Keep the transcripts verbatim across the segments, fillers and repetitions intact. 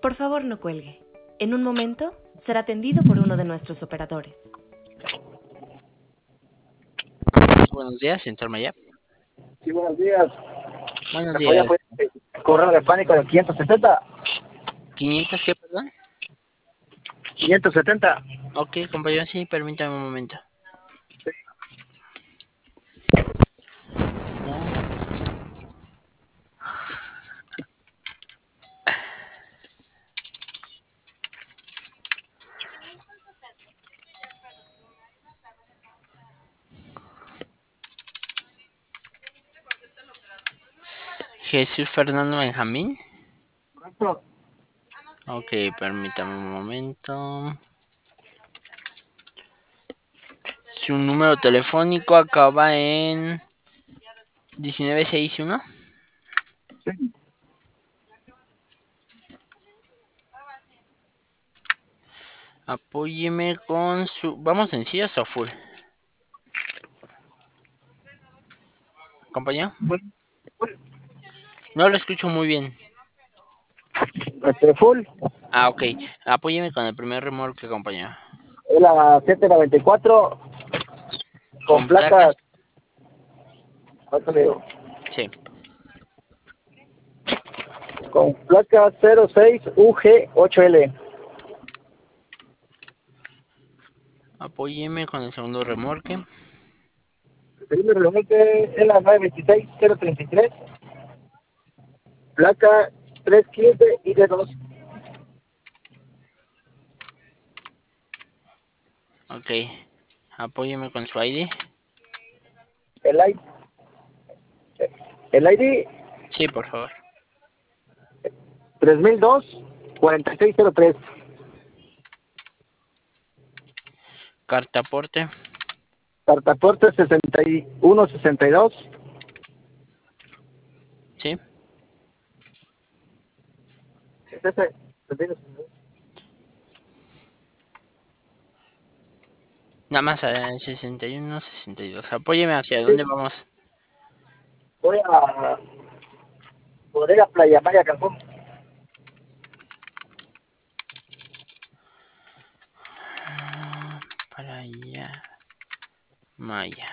Por favor, no cuelgue. En un momento será atendido por uno de nuestros operadores. Buenos días, señor Mayap. Sí, buenos días. Buenos ¿Me podía días. poner el correo electrónico del quinientos setenta? ¿quinientos qué, perdón? quinientos setenta. Ok, compañero, sí, permítame un momento. Jesús Fernando Benjamín. Correcto. Ok, permítame un momento. Su número telefónico acaba en diecinueve sesenta y uno. Sí. Apóyeme con su... ¿Vamos sencillos o full? ¿Compañero? Bueno, No lo escucho muy bien. este, full. Ah, ok. Apóyeme con el primer remolque, compañero. Es la siete noventa y cuatro con Con placas. placas. ¿Cuánto le digo? Sí. Con placa cero seis U G ocho L. Apóyeme con el segundo remolque. El segundo remolque es la nueve veintiséis cero treinta y tres. Placa trescientos quince I D dos. Ok. Apóyeme con su I D. El I D. El I D Sí, por favor. tres mil dos cuarenta y seis cero tres. Cartaporte. Cartaporte sesenta y uno sesenta y dos. Sí. ¿Es ese? Nada más eh, sesenta y uno, sesenta y dos. Apóyeme hacia Sí. dónde vamos. Voy a Bodega Playa Maya Cancún. Para allá. Maya.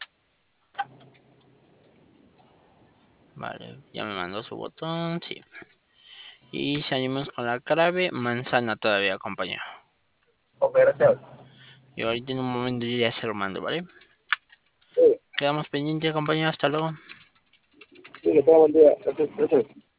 Vale, ya me mandó su botón, sí. Y salimos con la clave manzana todavía, compañero. Ok, gracias. Y ahorita en un momento yo ya se lo mando, ¿vale? Sí, Quedamos pendientes, compañero, hasta luego. sí, que tenga buen día. Gracias, gracias.